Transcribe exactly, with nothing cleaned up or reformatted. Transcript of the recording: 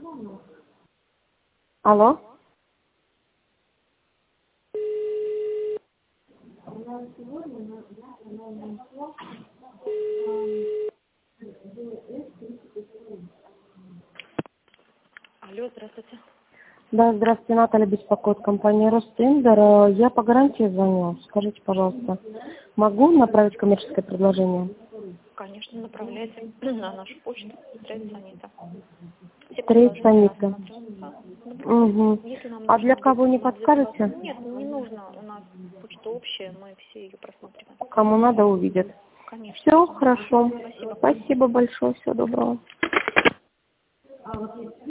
Алло. Алло, здравствуйте. Да, здравствуйте, Наталья беспокоит, компания Ростендер. Я по гарантии звоню. Скажите, пожалуйста, могу направить коммерческое предложение? Конечно, направляйте на нашу почту, Трейд Санита. Все Трейд предложения Санита. рассмотрим. Да, Угу. если нам А для нужно кого не будет для вас... подскажете? Нет, не нужно. У нас почта общая, мы все ее просматриваем. Кому надо, увидят. Конечно. Все, хорошо. Спасибо. Спасибо большое, всего доброго.